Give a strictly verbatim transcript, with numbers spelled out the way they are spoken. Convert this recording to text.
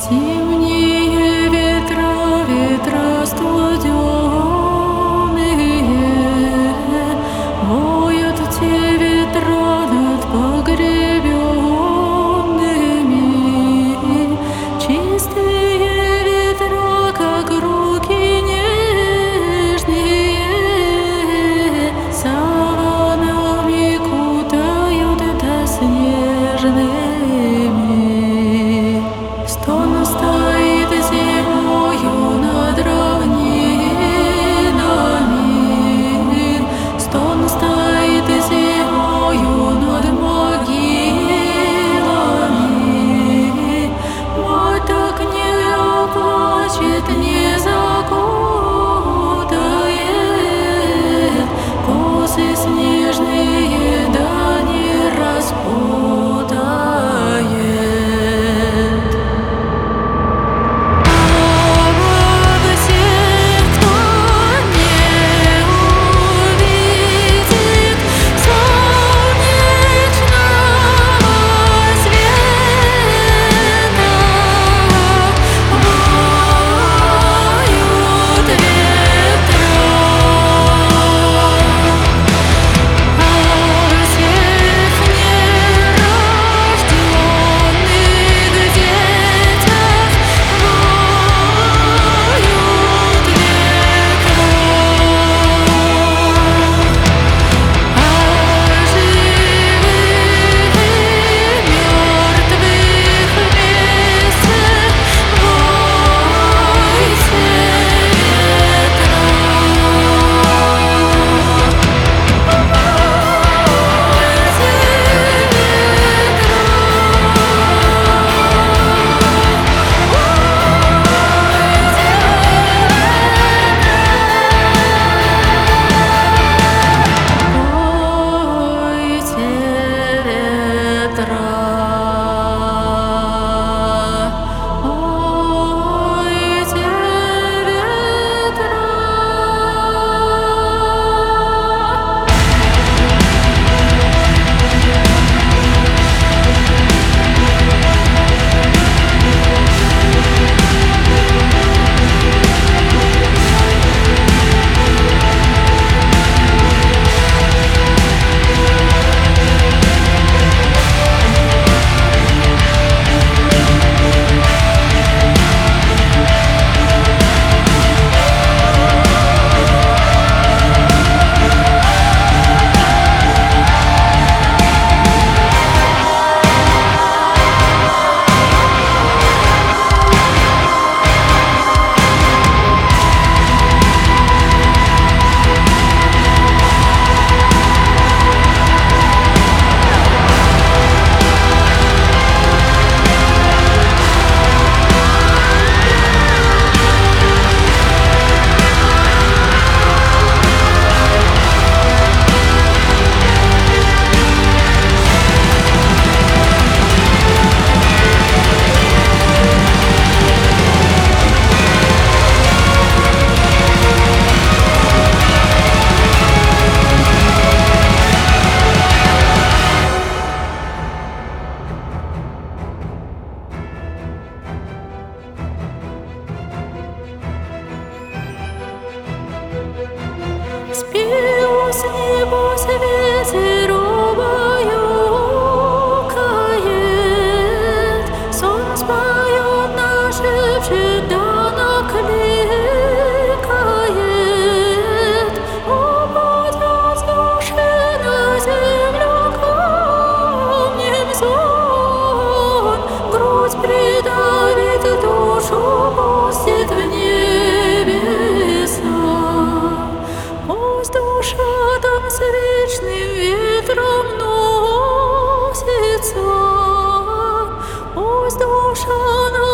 Зимние ветра, ветра студеные, воют те ветра над погребенными. Чистые ветра, как руки нежные, саванами кутают до снежными. Стон стоит зимою над равнинами, стон стоит зимою над могилами. Мать так не оплачет, не закутает косы снежные, да не распутает. Спел с небес ветер убаюкает, сон споет, нашепчет, да накликает. Упадет с души на землю камнем сон, грудь придавит, душу пустит в небеса. Пусть душа там с вечным ветром носится, пусть душа на